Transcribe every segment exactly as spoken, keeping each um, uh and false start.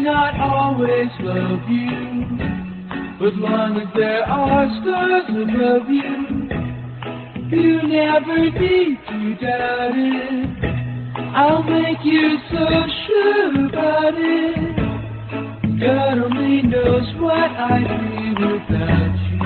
not always love you, but long as there are stars above you, you never need to doubt it. I'll make you so sure about it. God only knows what I'd be without you.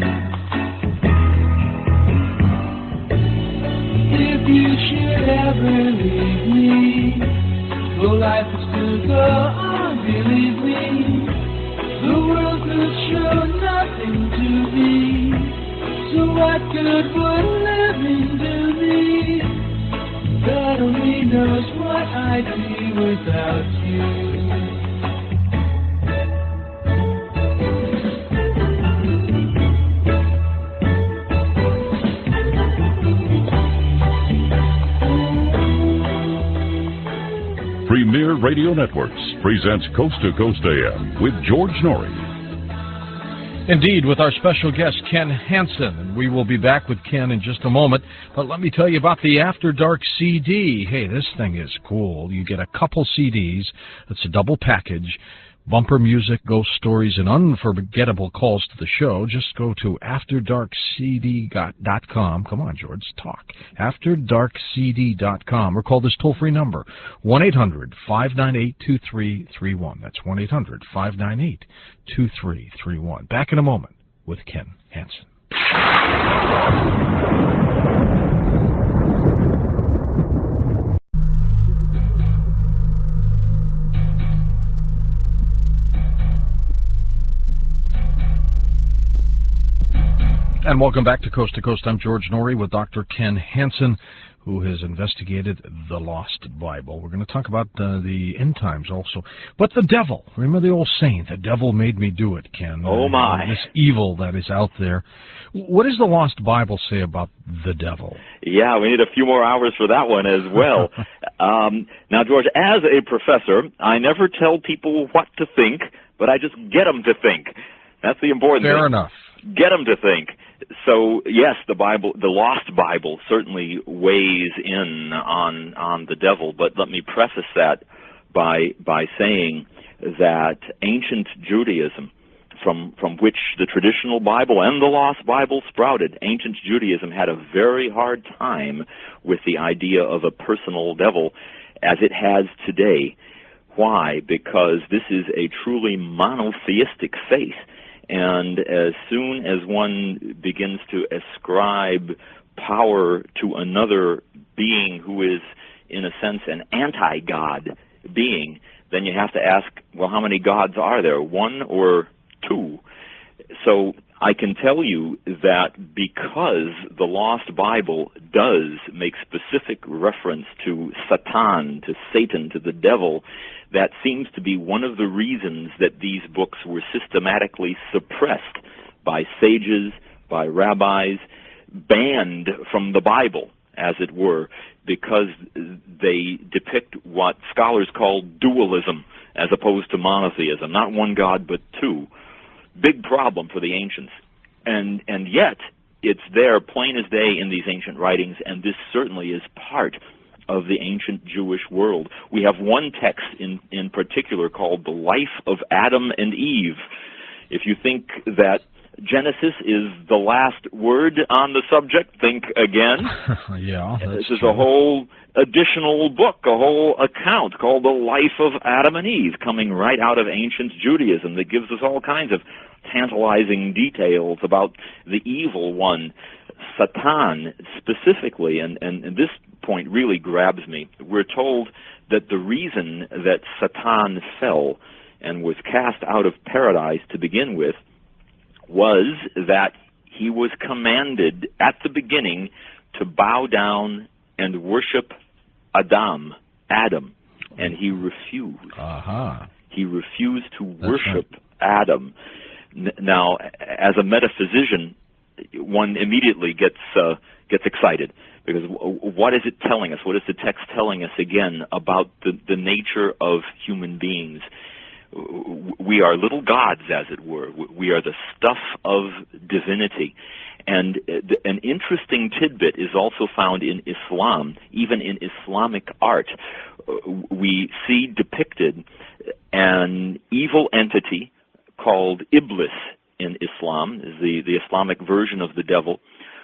If you should ever leave me, well, life will still go on, believe me. The world could show nothing to me, so what good would living do me? God only knows what I'd be without you. Premier Radio Networks presents Coast to Coast A M with George Noory. Indeed, with our special guest, Ken Hansen. And we will be back with Ken in just a moment. But let me tell you about the After Dark C D. Hey, this thing is cool. You get a couple C Ds. It's a double package. Bumper music, ghost stories, and unforgettable calls to the show. Just go to after dark c d dot com. Come on, George, talk. after dark c d dot com. Or call this toll-free number, one eight hundred, five nine eight, two three three one. That's one eight hundred, five nine eight, two three three one. Back in a moment with Ken Hansen. And welcome back to Coast to Coast. I'm George Noory with Doctor Ken Hansen, who has investigated the Lost Bible. We're going to talk about uh, the end times also. But the devil, remember the old saying, the devil made me do it, Ken. Oh, my. Uh, this evil that is out there. What does the Lost Bible say about the devil? Yeah, we need a few more hours for that one as well. um, now, George, as a professor, I never tell people what to think, but I just get them to think. That's the important Fair thing. Fair enough. Get them to think. So yes, the Bible, the Lost Bible, certainly weighs in on on the devil. But let me preface that by by saying that ancient Judaism, from from which the traditional Bible and the Lost Bible sprouted, ancient Judaism had a very hard time with the idea of a personal devil, as it has today. Why? Because this is a truly monotheistic faith. And as soon as one begins to ascribe power to another being who is, in a sense, an anti-God being, then you have to ask, well, how many gods are there, one or two? So I can tell you that because the Lost Bible does make specific reference to Satan, to Satan, to the devil, that seems to be one of the reasons that these books were systematically suppressed by sages, by rabbis, banned from the Bible, as it were, because they depict what scholars call dualism as opposed to monotheism, not one God but two. Big problem for the ancients. And and yet, it's there plain as day in these ancient writings, and this certainly is part of the ancient Jewish world. We have one text in, in particular called The Life of Adam and Eve. If you think that Genesis is the last word on the subject, think again. Yeah, this is true. a whole additional book, a whole account called The Life of Adam and Eve, coming right out of ancient Judaism, that gives us all kinds of tantalizing details about the evil one, Satan, specifically. And, and, and this point really grabs me. We're told that the reason that Satan fell and was cast out of paradise to begin with was that he was commanded at the beginning to bow down and worship Adam, Adam, and he refused. Uh-huh. He refused to That's worship right. Adam. N- now, as a metaphysician, one immediately gets uh, gets excited, because w- what is it telling us? What is the text telling us again about the, the nature of human beings? We are little gods, as it were. We are the stuff of divinity. And an interesting tidbit is also found in Islam, even in Islamic art. We see depicted an evil entity called Iblis in Islam, is the, the Islamic version of the devil,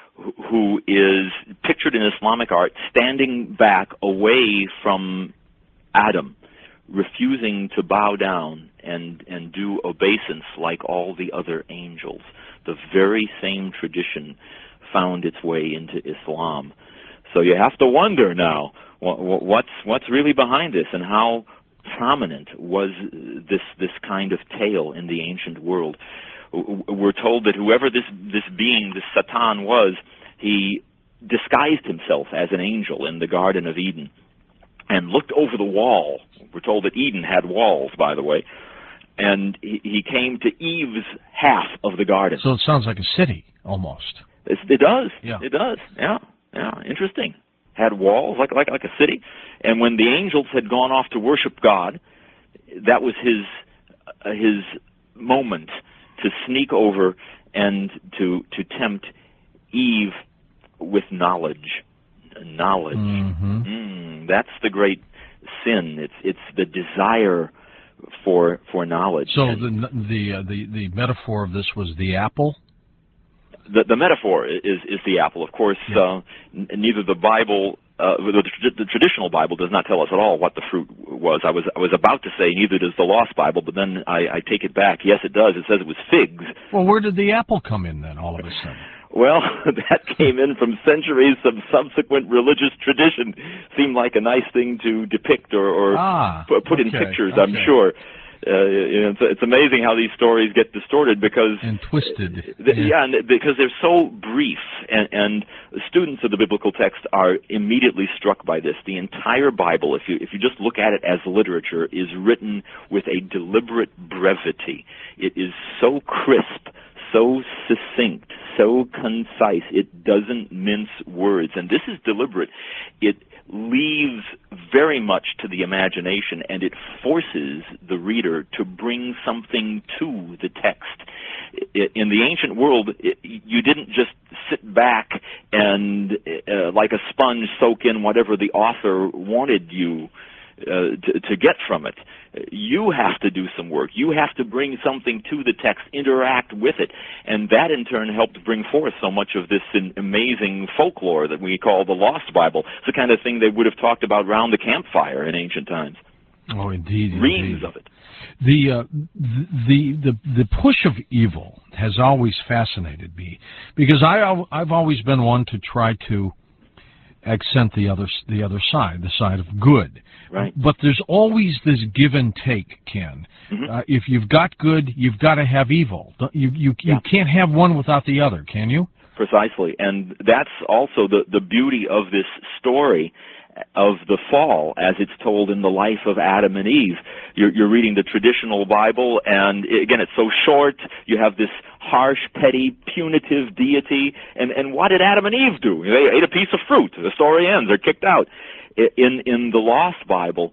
who is pictured in Islamic art standing back away from Adam, refusing to bow down and, and do obeisance like all the other angels. The very same tradition found its way into Islam. So you have to wonder now, what's, what's really behind this, and how prominent was this, this kind of tale in the ancient world. We're told that whoever this, this being, this Satan was, he disguised himself as an angel in the Garden of Eden and looked over the wall. We're told that Eden had walls, by the way, and he, he came to Eve's half of the garden. So it sounds like a city, almost. It, it does. Yeah. It does. Yeah. Yeah. Interesting. Had walls like like like a city, and when the angels had gone off to worship God, that was his uh, his moment to sneak over and to to tempt Eve with knowledge. Knowledge. Mm-hmm. Mm, that's the great sin. It's it's the desire for for knowledge. So and the the uh, the the metaphor of this was the apple. The, the metaphor is is the apple. Of course, Yeah. uh, n- neither the Bible, uh, the, the traditional Bible, does not tell us at all what the fruit was. I was I was about to say neither does the Lost Bible, but then I, I take it back. Yes, it does. It says it was figs. Well, where did the apple come in then? All of a sudden. Well, that came in from centuries of subsequent religious tradition. Seemed like a nice thing to depict or, or Ah, pu- put in okay, pictures, okay. I'm sure. Uh, you know, it's, it's amazing how these stories get distorted because And twisted. The, Yeah. yeah, and because they're so brief, and, and students of the biblical text are immediately struck by this. The entire Bible, if you if you just look at it as literature, is written with a deliberate brevity. It is so crisp, so succinct, so concise. It doesn't mince words, and this is deliberate. It leaves very much to the imagination, and it forces the reader to bring something to the text. In the ancient world, it, you didn't just sit back and, uh, like a sponge, soak in whatever the author wanted you uh, to, to get from it. You have to do some work. You have to bring something to the text, interact with it, and that in turn helped bring forth so much of this amazing folklore that we call the Lost Bible. It's the kind of thing they would have talked about round the campfire in ancient times. Oh, indeed. Reams indeed. of it. The, uh, the the the push of evil has always fascinated me because I al- I've always been one to try to accent the other the other side, the side of good. Right. But there's always this give and take, Ken. Mhm. Uh, if you've got good, you've got to have evil. Don't- You you Yeah. you can't have one without the other, can you? Precisely, and that's also the, the beauty of this story of the fall as it's told in the life of Adam and Eve. You're, you're reading the traditional Bible, and again, it's so short. You have this harsh, petty, punitive deity, and, and what did Adam and Eve do? They ate a piece of fruit. The story ends. They're kicked out. In, in the Lost Bible,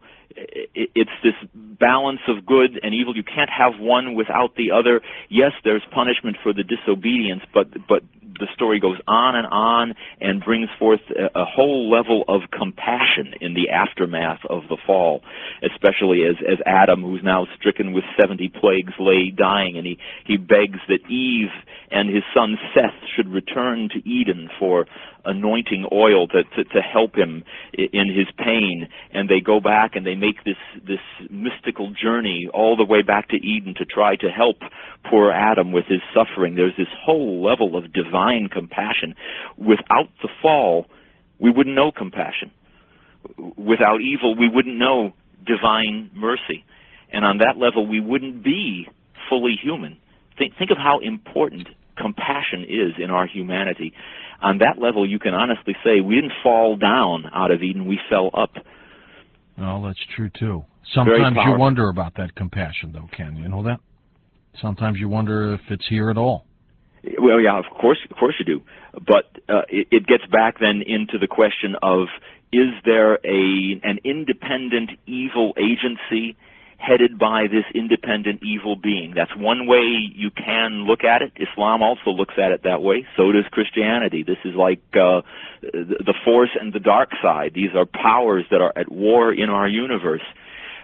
it's this balance of good and evil. You can't have one without the other. Yes, there's punishment for the disobedience, but but the story goes on and on and brings forth a, a whole level of compassion in the aftermath of the fall, especially as, as Adam, who's now stricken with seventy plagues, lay dying, and he, he begs that Eve and his son Seth should return to Eden for anointing oil to, to, to help him in his pain. And they go back and they make this, this mystical journey all the way back to Eden to try to help poor Adam with his suffering. There's this whole level of divine compassion. Without the fall, we wouldn't know compassion. Without evil, we wouldn't know divine mercy. And on that level, we wouldn't be fully human. Think, think of how important compassion is in our humanity. On that level, you can honestly say we didn't fall down out of Eden, we fell up. Well, that's true, too. Sometimes you powerful. wonder about that compassion, though, Ken. You know that? Sometimes you wonder if it's here at all. Well, yeah, of course, of course you do. But uh, it, it gets back then into the question of, is there a an independent evil agency headed by this independent evil being? That's one way you can look at it. Islam also looks at it that way. So does Christianity. This is like uh, the force and the dark side. These are powers that are at war in our universe.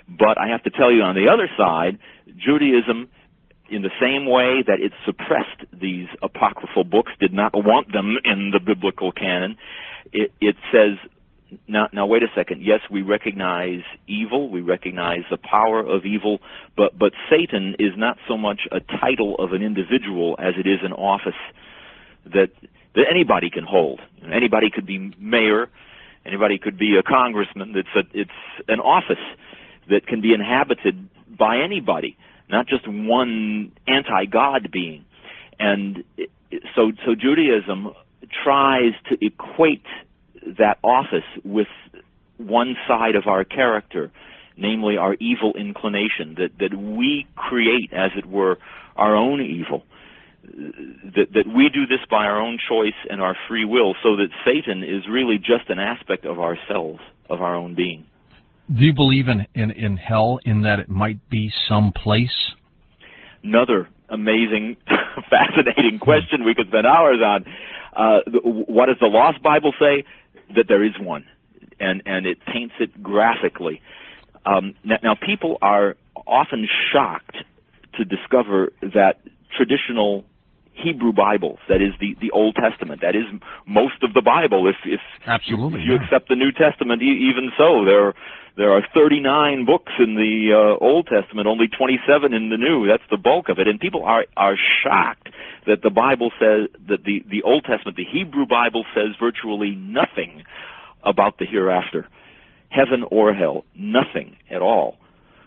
But I have to tell you, on the other side, Judaism, in the same way that it suppressed these apocryphal books, did not want them in the biblical canon, it, it says, now, now wait a second, yes, we recognize evil, we recognize the power of evil, but, but Satan is not so much a title of an individual as it is an office that, that anybody can hold. Anybody could be mayor, anybody could be a congressman. It's, a, it's an office that can be inhabited by anybody, not just one anti-God being. And so, so Judaism tries to equate that office with one side of our character, namely our evil inclination, that, that we create, as it were, our own evil, that, that we do this by our own choice and our free will, so that Satan is really just an aspect of ourselves, of our own being. Do you believe in, in, in hell, in that it might be some place? Another amazing, fascinating question we could spend hours on. Uh, what does the Lost Bible say? That there is one, and, and it paints it graphically. Um, now, now, people are often shocked to discover that traditional Hebrew Bibles, that is the, the Old Testament, that is most of the Bible. If, if, Absolutely, if you yeah. accept the New Testament, e even so, there, there are thirty-nine books in the uh, Old Testament, only twenty-seven in the New. That's the bulk of it. And people are, are shocked that the Bible says, that the, the Old Testament, the Hebrew Bible, says virtually nothing about the hereafter, heaven or hell, nothing at all.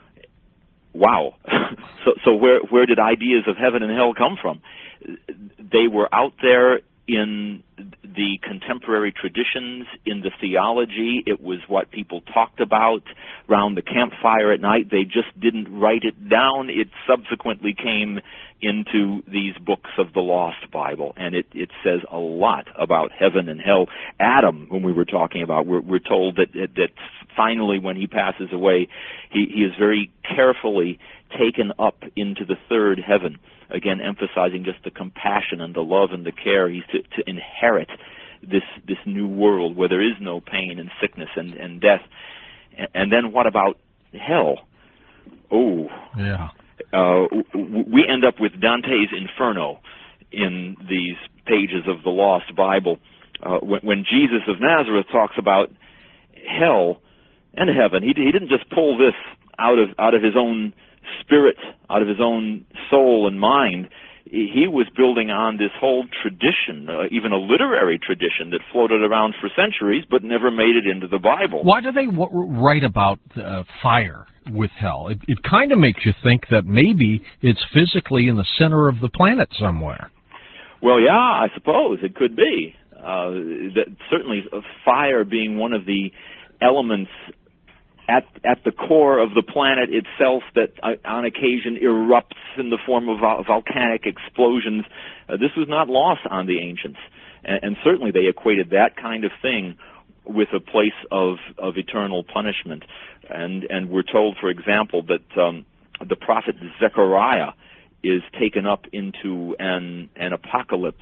Wow. so so where, where did ideas of heaven and hell come from? They were out there in the contemporary traditions, in the theology. It was what people talked about around the campfire at night. They just didn't write it down. It subsequently came into these books of the Lost Bible, and it, it says a lot about heaven and hell. Adam, when we were talking about, we're, we're told that, that, that finally when he passes away, he, he is very carefully taken up into the third heaven, again emphasizing just the compassion and the love and the care. He's to, to inherit this this new world where there is no pain and sickness and, and death. And, and then what about hell? Oh, yeah. Uh, we end up with Dante's Inferno in these pages of the Lost Bible. Uh, when, when Jesus of Nazareth talks about hell and heaven, he, he didn't just pull this out of out of his own spirit, out of his own soul and mind. He was building on this whole tradition, uh, even a literary tradition that floated around for centuries but never made it into the Bible. Why do they w write about uh, fire with hell? It, it kind of makes you think that maybe it's physically in the center of the planet somewhere. Well, yeah, I suppose it could be. Uh, that certainly fire being one of the elements at at the core of the planet itself that uh, on occasion erupts in the form of vol volcanic explosions. Uh, this was not lost on the ancients, and, and certainly they equated that kind of thing with a place of, of eternal punishment. And, and we're told, for example, that um, the prophet Zechariah is taken up into an, an apocalypse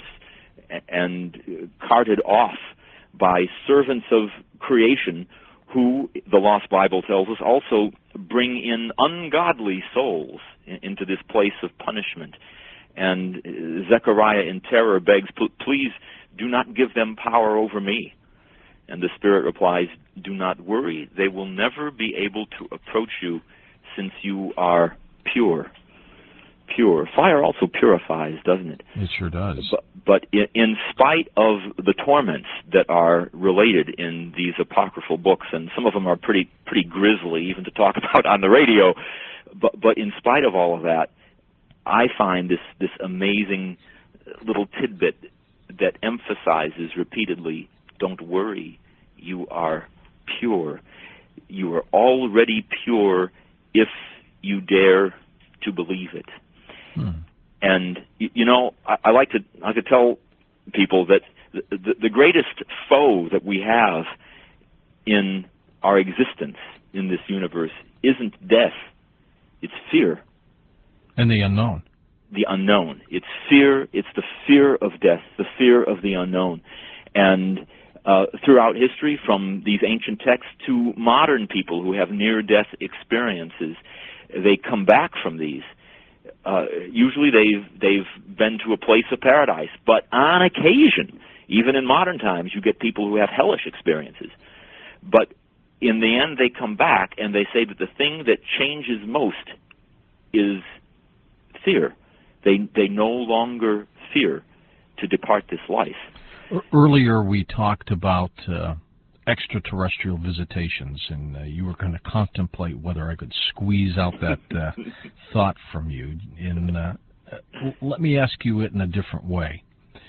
and carted off by servants of creation who, the Lost Bible tells us, also bring in ungodly souls into this place of punishment. And Zechariah in terror begs, please do not give them power over me. And the Spirit replies, do not worry, they will never be able to approach you since you are pure. Pure. Fire also purifies, doesn't it? It sure does. But, but in, in spite of the torments that are related in these apocryphal books, and some of them are pretty pretty grisly even to talk about on the radio, but, but in spite of all of that, I find this, this amazing little tidbit that emphasizes repeatedly, don't worry, you are pure. You are already pure if you dare to believe it. Hmm. And, you know, I, I like to I could tell people that the, the, the greatest foe that we have in our existence in this universe isn't death, it's fear. And the unknown. The unknown. It's fear, it's the fear of death, the fear of the unknown. And uh, throughout history, from these ancient texts to modern people who have near-death experiences. They come back from these. Uh, usually they've, they've been to a place of paradise, but on occasion, even in modern times, you get people who have hellish experiences. But in the end, they come back and they say that the thing that changes most is fear. They, they no longer fear to depart this life. Earlier we talked about uh, extraterrestrial visitations, and uh, you were going to contemplate whether I could squeeze out that uh, thought from you. In, uh, let me ask you it in a different way.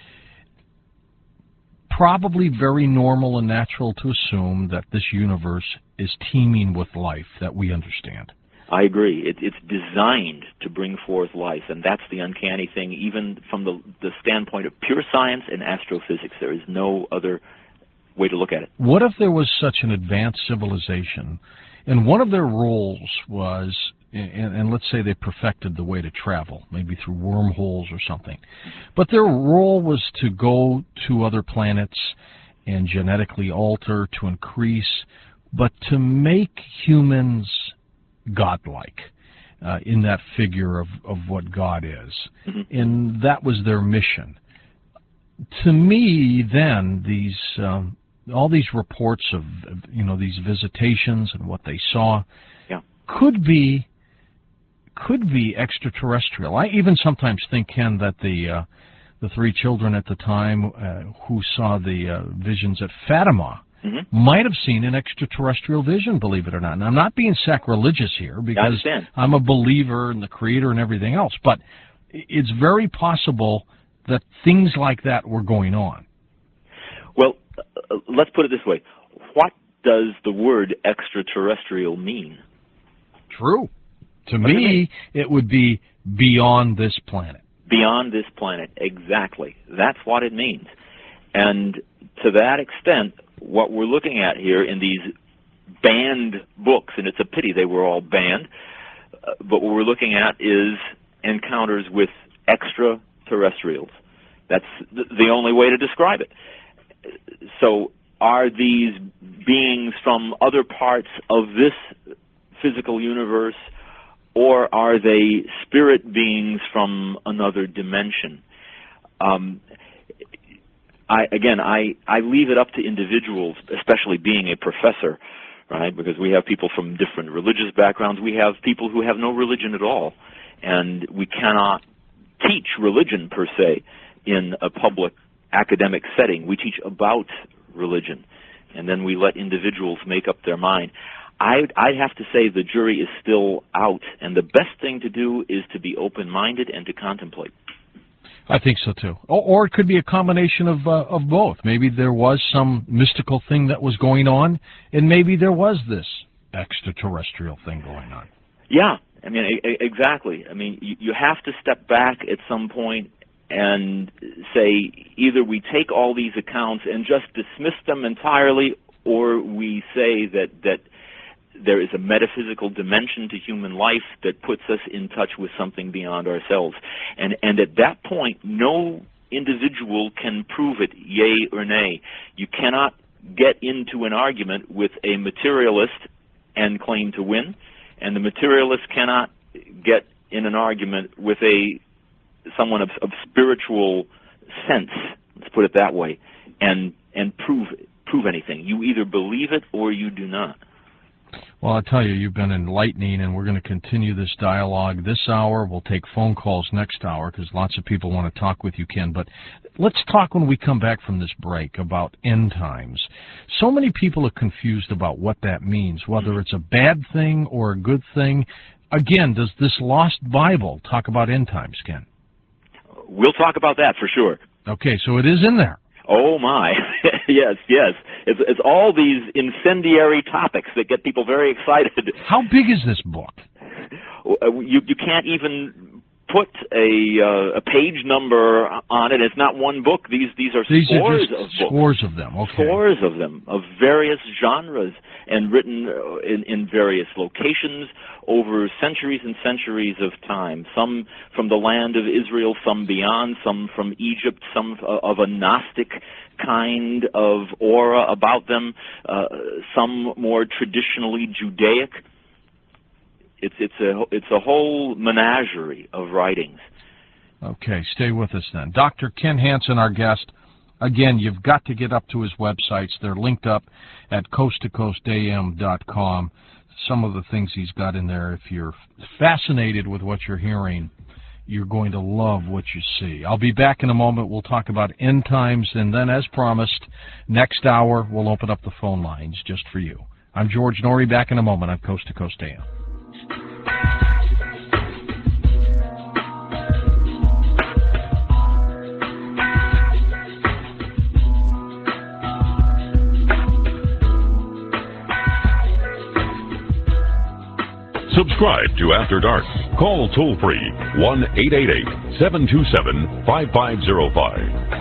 Probably very normal and natural to assume that this universe is teeming with life that we understand. I agree. It, it's designed to bring forth life, and that's the uncanny thing, even from the, the standpoint of pure science and astrophysics. There is no other way to look at it. What if there was such an advanced civilization, and one of their roles was, and, and let's say they perfected the way to travel, maybe through wormholes or something, but their role was to go to other planets and genetically alter, to increase, but to make humans godlike, uh, in that figure of, of what God is. Mm-hmm. And that was their mission. To me, then, these um, all these reports of, you know, these visitations and what they saw, yeah, could be could be extraterrestrial. I even sometimes think, Ken, that the uh, the three children at the time uh, who saw the uh, visions at Fatima, mm-hmm, might have seen an extraterrestrial vision, believe it or not. And I'm not being sacrilegious here, because I'm a believer in the Creator and everything else, but it's very possible that things like that were going on. Well, uh, let's put it this way. What does the word extraterrestrial mean? True. To me, it would be beyond this planet. Beyond this planet, exactly. That's what it means. And to that extent, what we're looking at here in these banned books, and it's a pity they were all banned, uh, but what we're looking at is encounters with extraterrestrials. That's th the only way to describe it. So are these beings from other parts of this physical universe, or are they spirit beings from another dimension? Um, I, again, I, I leave it up to individuals, especially being a professor, right? Because we have people from different religious backgrounds. We have people who have no religion at all, and we cannot teach religion per se in a public academic setting. We teach about religion, and then we let individuals make up their mind. I'd, I'd have to say the jury is still out, and the best thing to do is to be open-minded and to contemplate. I think so too. Or, or it could be a combination of uh, of both. Maybe there was some mystical thing that was going on, and maybe there was this extraterrestrial thing going on. Yeah, I mean, e exactly. I mean, you, you have to step back at some point and say, either we take all these accounts and just dismiss them entirely, or we say that that there is a metaphysical dimension to human life that puts us in touch with something beyond ourselves. And, and at that point, no individual can prove it, yea or nay. You cannot get into an argument with a materialist and claim to win, and the materialist cannot get in an argument with a someone of, of spiritual sense, let's put it that way, and, and prove, prove anything. You either believe it or you do not. Well, I'll tell you, you've been enlightening, and we're going to continue this dialogue this hour. We'll take phone calls next hour because lots of people want to talk with you, Ken. But let's talk when we come back from this break about end times. So many people are confused about what that means, whether it's a bad thing or a good thing. Again, does this lost Bible talk about end times, Ken? We'll talk about that for sure. Okay, so it is in there. Oh my, yes, yes. It's, it's all these incendiary topics that get people very excited. How big is this book? You, you can't even put a uh, a page number on it. It's not one book. These these are these scores are just of books. Scores of them. Okay. Scores of them of various genres and written in, in various locations over centuries and centuries of time. Some from the land of Israel, some beyond, some from Egypt, some of a Gnostic kind of aura about them, uh, some more traditionally Judaic. It's it's a it's a whole menagerie of writings. Okay, stay with us then. Doctor Ken Hansen, our guest. Again, you've got to get up to his websites. They're linked up at coast to coast A M dot com. Some of the things he's got in there, if you're fascinated with what you're hearing, you're going to love what you see. I'll be back in a moment. We'll talk about end times, and then, as promised, next hour we'll open up the phone lines just for you. I'm George Noory, back in a moment on Coast to Coast A M. Subscribe to After Dark. Call toll-free one eight eight eight, seven two seven, five five zero five.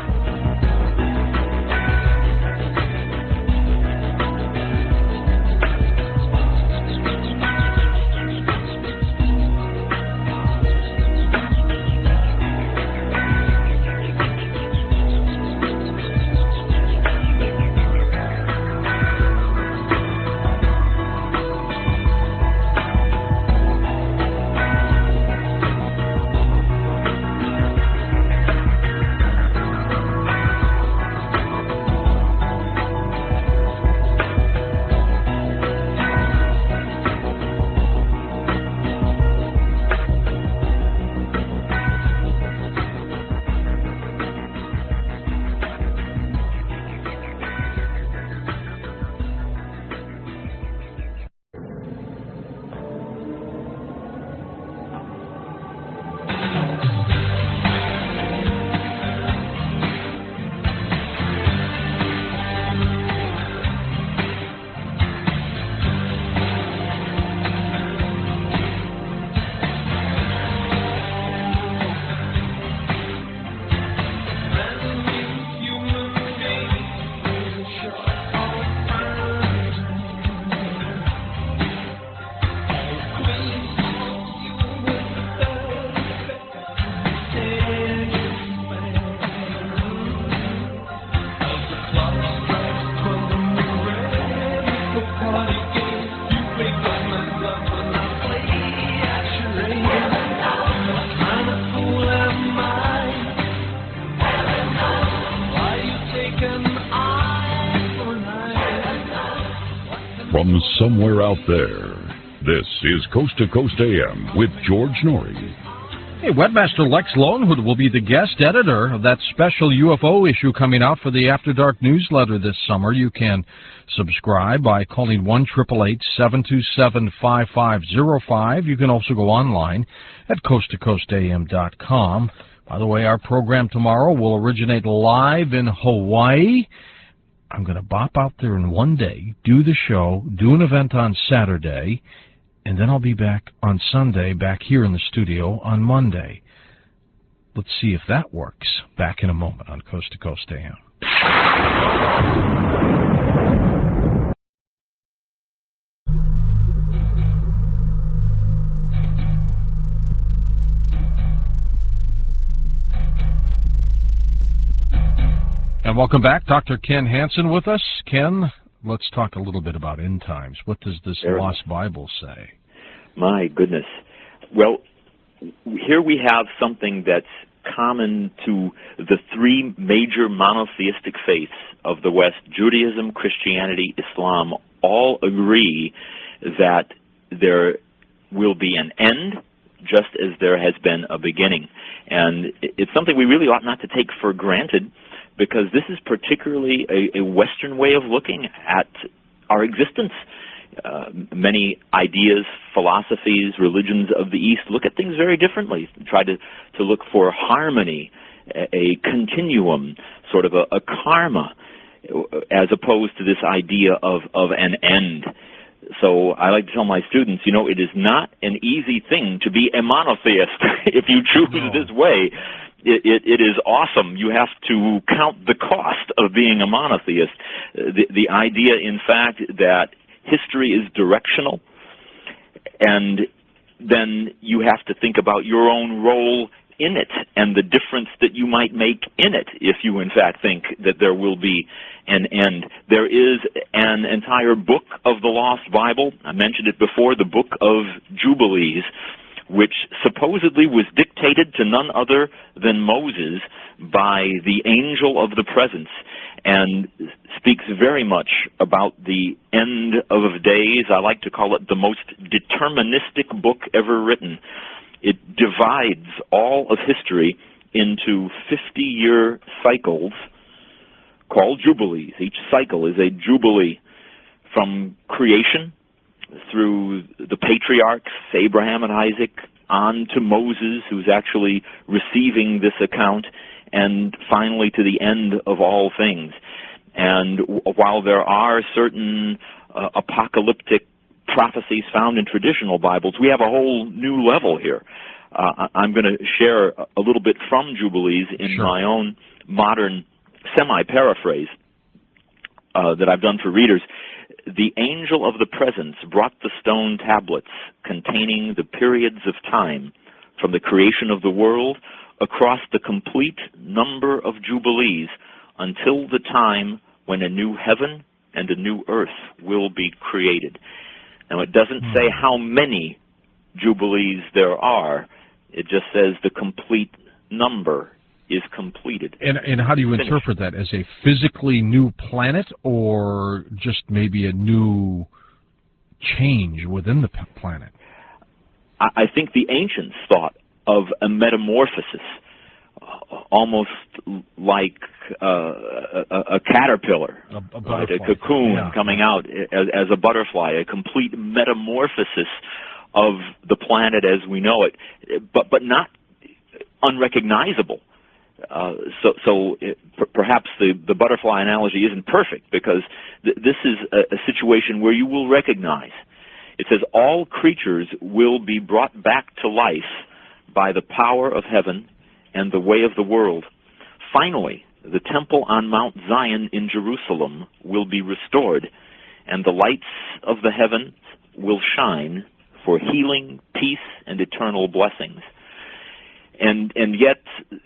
From somewhere out there, this is Coast to Coast A M with George Noory. Hey, Webmaster Lex Lonewood will be the guest editor of that special U F O issue coming out for the After Dark newsletter this summer. You can subscribe by calling one eight eight eight, seven two seven, five five zero five. You can also go online at coast to coast A M dot com. By the way, our program tomorrow will originate live in Hawaii. I'm going to bop out there in one day, do the show, do an event on Saturday, and then I'll be back on Sunday, back here in the studio on Monday. Let's see if that works. Back in a moment on Coast to Coast A M. And welcome back. Doctor Ken Hansen with us. Ken, let's talk a little bit about end times. What does this There. Lost Bible say? My goodness. Well, here we have something that's common to the three major monotheistic faiths of the West, Judaism, Christianity, Islam, all agree that there will be an end just as there has been a beginning. And it's something we really ought not to take for granted, because this is particularly a, a Western way of looking at our existence. Uh, many ideas, philosophies, religions of the East look at things very differently, try to, to look for harmony, a, a continuum, sort of a, a karma, as opposed to this idea of, of an end. So I like to tell my students, you know, it is not an easy thing to be a monotheist if you choose No. this way. It, it, it is awesome. You have to count the cost of being a monotheist. The, the idea, in fact, that history is directional, and then you have to think about your own role in it and the difference that you might make in it if you, in fact, think that there will be an end. There is an entire book of the Lost Bible. I mentioned it before, the Book of Jubilees, which supposedly was dictated to none other than Moses by the angel of the presence, and speaks very much about the end of days. I like to call it the most deterministic book ever written. It divides all of history into fifty-year cycles called Jubilees. Each cycle is a Jubilee, from creation through the patriarchs, Abraham and Isaac, on to Moses, who's actually receiving this account, and finally to the end of all things. And while there are certain uh, apocalyptic prophecies found in traditional Bibles, we have a whole new level here. Uh, I'm going to share a little bit from Jubilees in Sure. my own modern semi-paraphrase uh, that I've done for readers. The angel of the presence brought the stone tablets containing the periods of time from the creation of the world across the complete number of Jubilees until the time when a new heaven and a new earth will be created. Now, it doesn't say how many Jubilees there are. It just says the complete number is completed. And, and how do you Finished. interpret that? As a physically new planet, or just maybe a new change within the p- planet? I, I think the ancients thought of a metamorphosis, uh, almost like uh, a, a caterpillar, A, a right? A butterfly. cocoon Yeah. coming out as, as a butterfly, a complete metamorphosis of the planet as we know it, but but not unrecognizable. Uh, so, so it, per perhaps the, the butterfly analogy isn't perfect, because th this is a, a situation where you will recognize. It says all creatures will be brought back to life by the power of heaven and the way of the world. Finally, the temple on Mount Zion in Jerusalem will be restored, and the lights of the heavens will shine for healing, peace, and eternal blessings. And and yet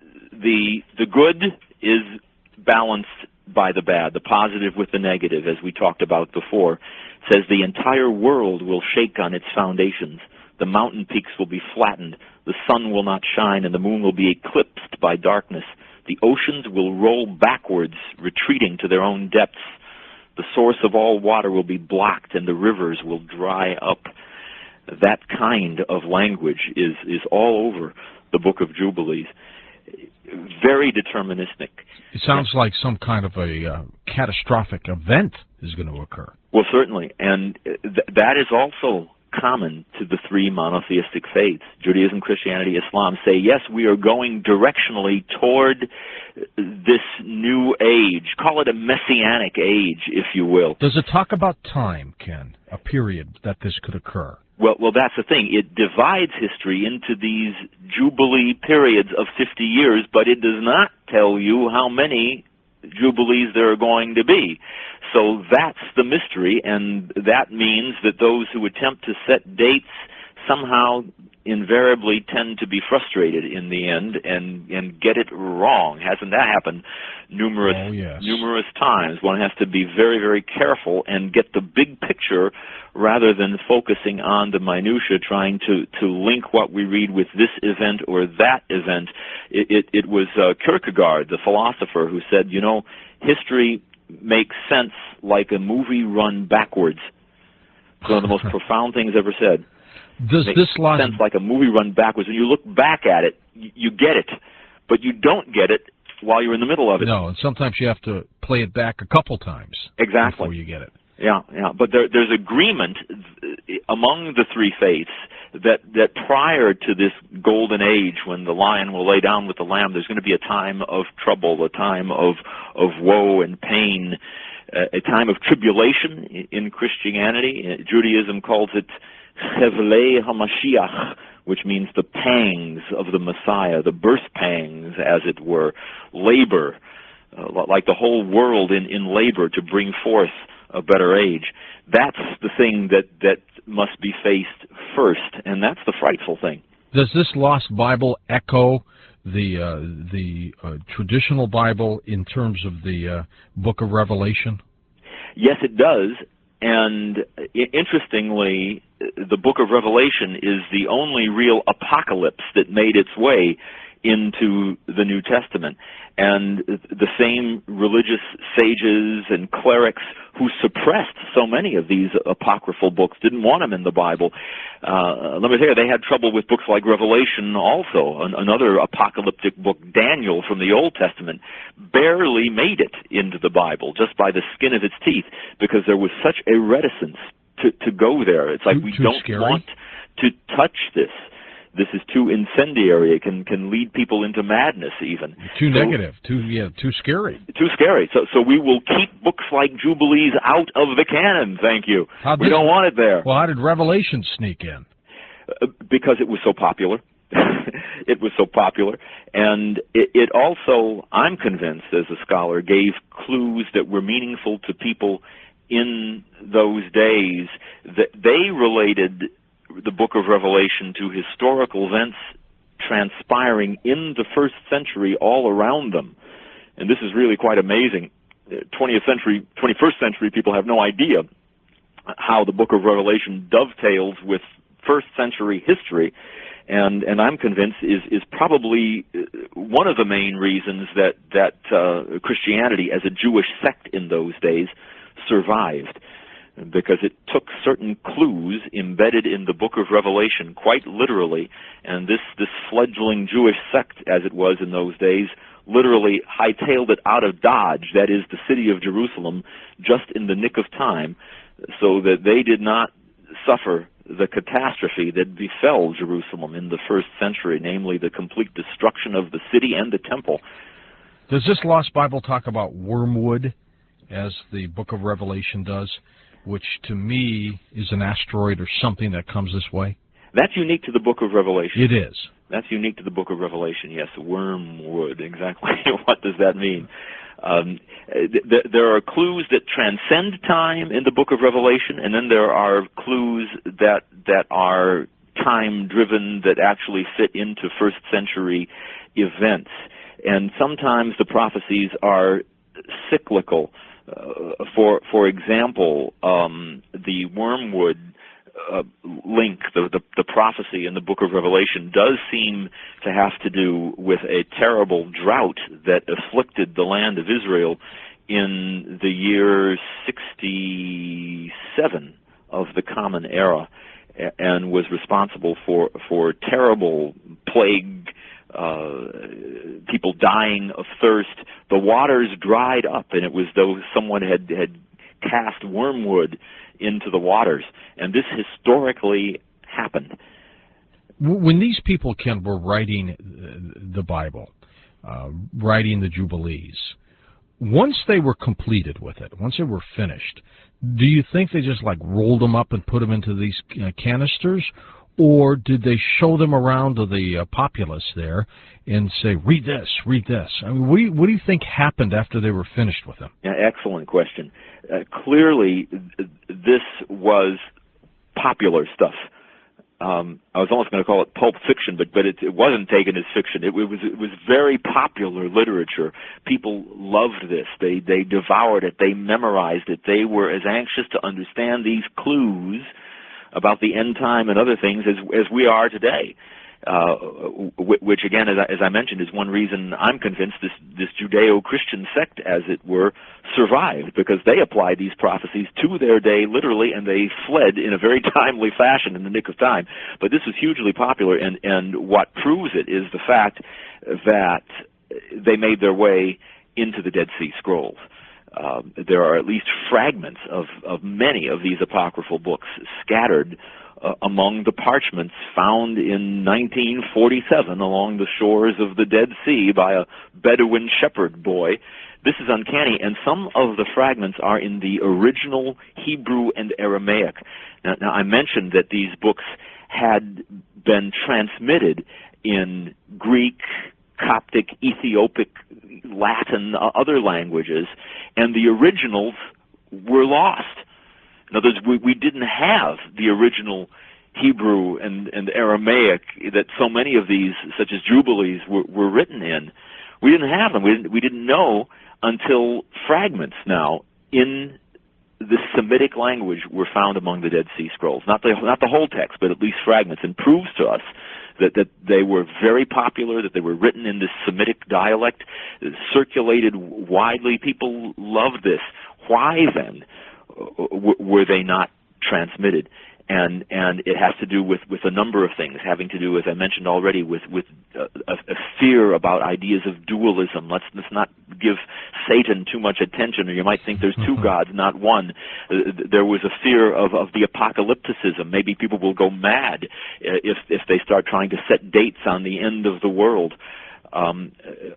the the good is balanced by the bad, the positive with the negative, as we talked about before. It says the entire world will shake on its foundations. The mountain peaks will be flattened. The sun will not shine, and the moon will be eclipsed by darkness. The oceans will roll backwards, retreating to their own depths. The source of all water will be blocked, and the rivers will dry up. That kind of language is, is all over the Book of Jubilees. Very deterministic. It sounds like some kind of a uh, catastrophic event is going to occur. Well, certainly, and th that is also common to the three monotheistic faiths. Judaism, Christianity, Islam say, yes, we are going directionally toward this new age. Call it a messianic age, if you will. Does it talk about time, Ken, a period that this could occur? Well, well, that's the thing. It divides history into these Jubilee periods of fifty years, but it does not tell you how many Jubilees there are going to be. So that's the mystery, and that means that those who attempt to set dates somehow invariably tend to be frustrated in the end and, and get it wrong. Hasn't that happened numerous, oh, yes. numerous times? One has to be very, very careful and get the big picture rather than focusing on the minutia, trying to, to link what we read with this event or that event. It, it, it was uh, Kierkegaard, the philosopher, who said, you know, history makes sense like a movie run backwards. It's one of the most profound things ever said. Does Makes this logic sense like a movie run backwards. When you look back at it, you, you get it, but you don't get it while you're in the middle of it. No, and sometimes you have to play it back a couple times Exactly. before you get it. Yeah, yeah. But there, there's agreement among the three faiths that, that prior to this golden age, when the lion will lay down with the lamb, there's going to be a time of trouble, a time of, of woe and pain. a, a time of tribulation in, in Christianity. Judaism calls it Chevlei HaMashiach, which means the pangs of the Messiah, the birth pangs, as it were, labor, uh, like the whole world in, in labor to bring forth a better age. That's the thing that, that must be faced first, and that's the frightful thing. Does this lost Bible echo the uh, the uh, traditional Bible in terms of the uh, book of Revelation? Yes, it does. And interestingly, the book of Revelation is the only real apocalypse that made its way into the New Testament. And the same religious sages and clerics who suppressed so many of these apocryphal books, didn't want them in the Bible. Uh, let me tell you, they had trouble with books like Revelation also. An another apocalyptic book, Daniel, from the Old Testament, barely made it into the Bible just by the skin of its teeth, because there was such a reticence to, to go there. It's like, too, we too don't scary. want to touch this. This is too incendiary. It can can lead people into madness, even. Too so, negative. Too yeah. Too scary. Too scary. So so we will keep books like Jubilees out of the canon. Thank you. How we did, don't want it there. Well, how did Revelation sneak in? Uh, because it was so popular. It was so popular, and it, it also, I'm convinced, as a scholar, gave clues that were meaningful to people in those days. That they related the book of Revelation to historical events transpiring in the first century all around them. And this is really quite amazing. twentieth century, twenty-first century people have no idea how the book of Revelation dovetails with first century history, and and I'm convinced is is probably one of the main reasons that that uh, Christianity as a Jewish sect in those days survived, because it took certain clues embedded in the book of Revelation quite literally, and this, this fledgling Jewish sect, as it was in those days, literally hightailed it out of Dodge, that is, the city of Jerusalem, just in the nick of time, so that they did not suffer the catastrophe that befell Jerusalem in the first century, namely the complete destruction of the city and the temple. Does this Lost Bible talk about wormwood, as the book of Revelation does, which to me is an asteroid or something that comes this way? That's unique to the book of Revelation. It is. That's unique to the book of Revelation, yes. Wormwood, exactly. What does that mean? Um, th there are clues that transcend time in the book of Revelation, and then there are clues that that are time-driven, that actually fit into first century events. And sometimes the prophecies are cyclical. Uh, for for example, um, the wormwood uh, link, the, the the prophecy in the book of Revelation, does seem to have to do with a terrible drought that afflicted the land of Israel in the year sixty-seven of the Common Era, and was responsible for for terrible plague. Uh, people dying of thirst. The waters dried up, and it was though someone had, had cast wormwood into the waters. And this historically happened. When these people, Ken, were writing the Bible, uh, writing the Jubilees, once they were completed with it, once they were finished, do you think they just like rolled them up and put them into these uh, canisters? Or did they show them around to the uh, populace there and say, read this, read this? I mean, what do you, what do you think happened after they were finished with them? Yeah, excellent question. Uh, clearly, th this was popular stuff. Um, I was almost going to call it pulp fiction, but but it, it wasn't taken as fiction. It, it was it was very popular literature. People loved this. They they devoured it. They memorized it. They were as anxious to understand these clues about the end time and other things as as we are today, uh, which again, as I, as I mentioned, is one reason I'm convinced this this Judeo-Christian sect, as it were, survived, because they applied these prophecies to their day literally, and they fled in a very timely fashion in the nick of time. But this was hugely popular, and and what proves it is the fact that they made their way into the Dead Sea Scrolls. Uh, there are at least fragments of, of many of these apocryphal books scattered uh, among the parchments found in nineteen forty-seven along the shores of the Dead Sea by a Bedouin shepherd boy. This is uncanny, and some of the fragments are in the original Hebrew and Aramaic. Now, now I mentioned that these books had been transmitted in Greek, Coptic, Ethiopic, Latin, uh, other languages, and the originals were lost. In other words, we, we didn't have the original Hebrew and, and Aramaic that so many of these, such as Jubilees, were, were written in. We didn't have them. We didn't, we didn't know until fragments now in the Semitic language were found among the Dead Sea Scrolls. Not the, not the whole text, but at least fragments, and proves to us that, that they were very popular, that they were written in this Semitic dialect, circulated widely. People loved this. Why then w were they not transmitted? And and it has to do with, with a number of things, having to do, as I mentioned already, with with a, a fear about ideas of dualism. Let's let's not give Satan too much attention, or you might think there's two gods, not one. Uh, there was a fear of, of the apocalypticism. Maybe people will go mad if if they start trying to set dates on the end of the world. Um,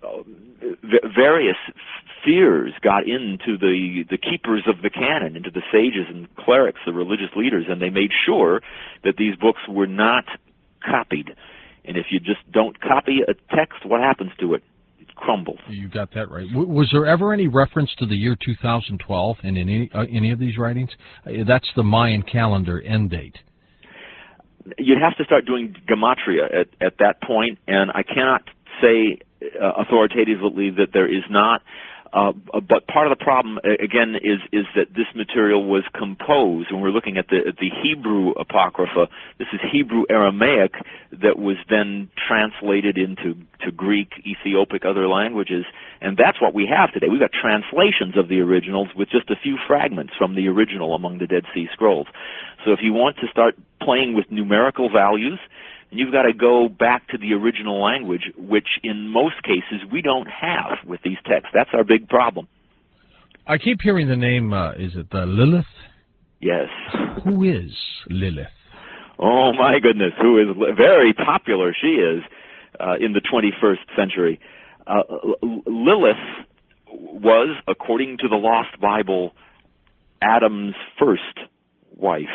various fears got into the, the keepers of the canon, into the sages and clerics, the religious leaders, and they made sure that these books were not copied. And if you just don't copy a text, what happens to it? It crumbles. You got that right. W was there ever any reference to the year two thousand twelve in any, uh, any of these writings? Uh, that's the Mayan calendar end date. You'd have to start doing gematria at, at that point, and I cannot say uh, authoritatively that there is not, uh, but part of the problem, again, is is that this material was composed. When we're looking at the at the Hebrew Apocrypha, this is Hebrew Aramaic that was then translated into to Greek, Ethiopic, other languages, and that's what we have today. We've got translations of the originals with just a few fragments from the original among the Dead Sea Scrolls. So if you want to start playing with numerical values, you've got to go back to the original language, which in most cases we don't have with these texts. That's our big problem. I keep hearing the name, uh, is it uh, Lilith? Yes. Who is Lilith? Oh, my goodness, who is very popular she is uh, in the twenty-first century. Uh, Lilith was, according to the Lost Bible, Adam's first wife,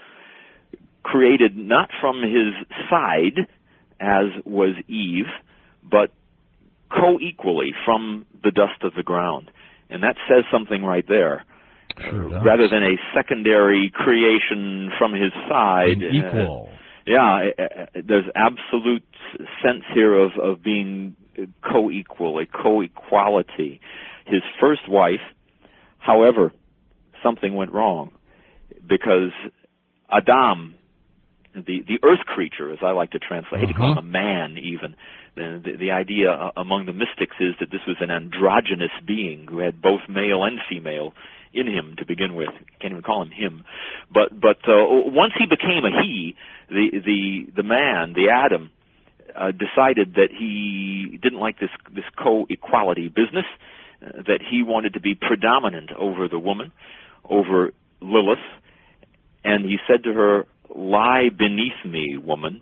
created not from his side, as was Eve, but co-equally from the dust of the ground. And that says something right there. Sure Rather than a secondary creation from his side. An equal. Uh, yeah, there's absolute sense here of, of being co-equal, a co-equality. His first wife, however, something went wrong, because Adam, the the earth creature, as I like to translate, I hate to call him a man even. The, the, the idea uh, among the mystics is that this was an androgynous being who had both male and female in him to begin with. Can't even call him him. But but uh, once he became a he, the the the man, the Adam, uh, decided that he didn't like this this co-equality business, uh, that he wanted to be predominant over the woman, over Lilith, and he said to her, "Lie beneath me, woman."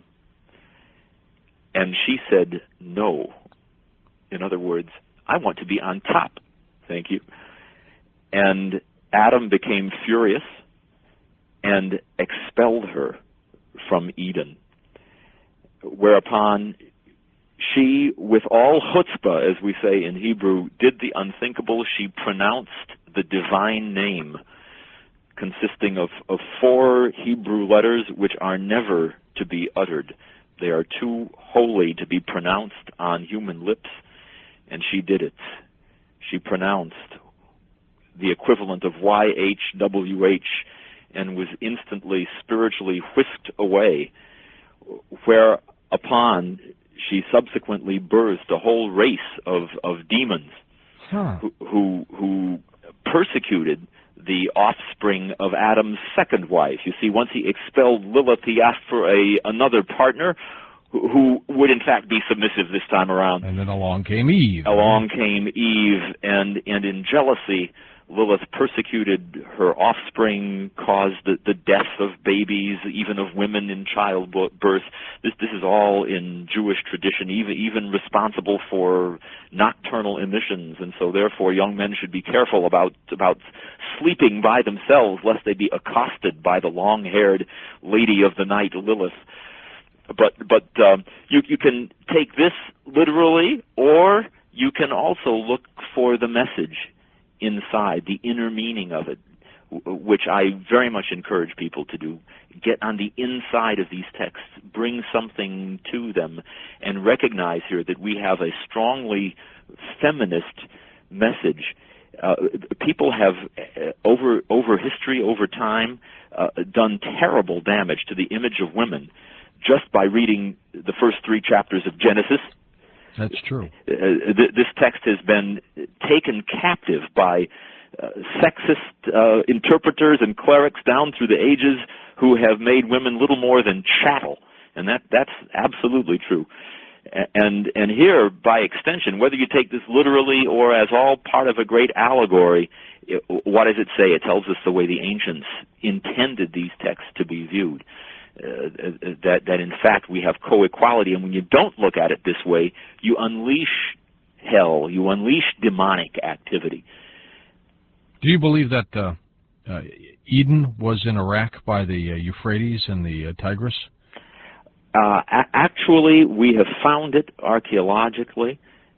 And she said, "No." In other words, I want to be on top. Thank you. And Adam became furious and expelled her from Eden, whereupon she, with all chutzpah, as we say in Hebrew, did the unthinkable. She pronounced the divine name, consisting of, of four Hebrew letters which are never to be uttered. They are too holy to be pronounced on human lips, and she did it. She pronounced the equivalent of Y H W H and was instantly spiritually whisked away, whereupon she subsequently birthed a whole race of, of demons huh. who, who, who persecuted the offspring of Adam's second wife. You see, once he expelled Lilith, he asked for a another partner who, who would in fact be submissive this time around. And then along came Eve. Along came Eve, and, and in jealousy, Lilith persecuted her offspring, caused the, the death of babies, even of women in childbirth. This this is all in Jewish tradition, even even responsible for nocturnal emissions, and so therefore young men should be careful about about sleeping by themselves, lest they be accosted by the long-haired lady of the night, Lilith. But but um, you you can take this literally, or you can also look for the message inside, the inner meaning of it, which I very much encourage people to do. Get on the inside of these texts, bring something to them, and recognize here that we have a strongly feminist message. Uh, people have, uh, over over history, over time, uh, done terrible damage to the image of women just by reading the first three chapters of Genesis. That's true. Uh, th- this text has been taken captive by uh, sexist uh, interpreters and clerics down through the ages who have made women little more than chattel, and that that's absolutely true. And and here, by extension, whether you take this literally or as all part of a great allegory, it, what does it say? It tells us the way the ancients intended these texts to be viewed. Uh, that that in fact we have co-equality, and when you don't look at it this way, you unleash hell, you unleash demonic activity. Do you believe that uh, uh, Eden was in Iraq by the uh, Euphrates and the uh, Tigris? Uh, a- actually, we have found it archaeologically,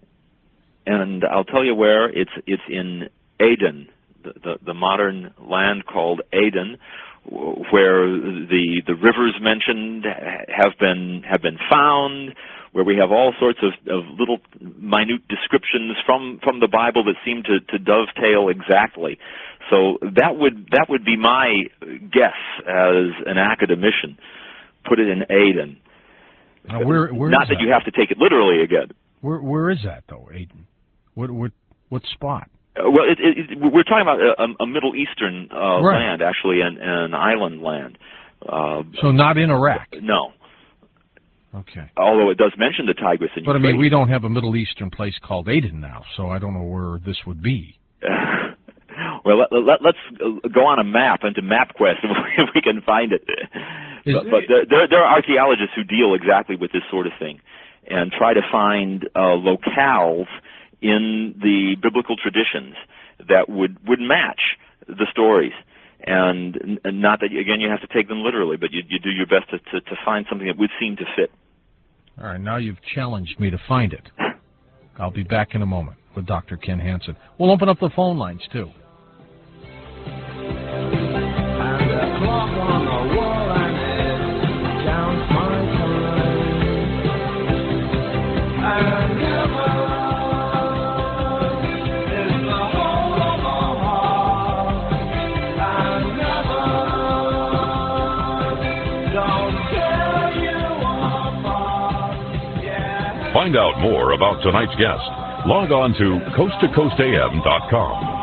and I'll tell you where. It's it's in Aden, the, the, the modern land called Aden, where the the rivers mentioned have been have been found, where we have all sorts of, of little minute descriptions from, from the Bible that seem to, to dovetail exactly. So that would that would be my guess as an academician. Put it in Aden. Now, where, where Not is that, that you have to take it literally again. Where where is that though, Aden? What what what spot? Uh, well, it, it, it, we're talking about a, a Middle Eastern uh, right. land, actually, an, an island land. Uh, so not in Iraq? No. Okay. Although it does mention the Tigris and But Euphrates. I mean, we don't have a Middle Eastern place called Aden now, so I don't know where this would be. Well, let, let, let's go on a map into MapQuest if we can find it. Is but but there, there, there are archaeologists who deal exactly with this sort of thing and try to find uh, locales in the biblical traditions that would, would match the stories. And, and not that, again, you have to take them literally, but you, you do your best to, to, to find something that would seem to fit. All right, now you've challenged me to find it. I'll be back in a moment with Doctor Ken Hansen. We'll open up the phone lines, too. And the clock on the wall and it counts my time. And never is the whole of my heart. And never don't tear you apart. Yeah. Find out more about tonight's guest. Log on to coast to coast A M dot com.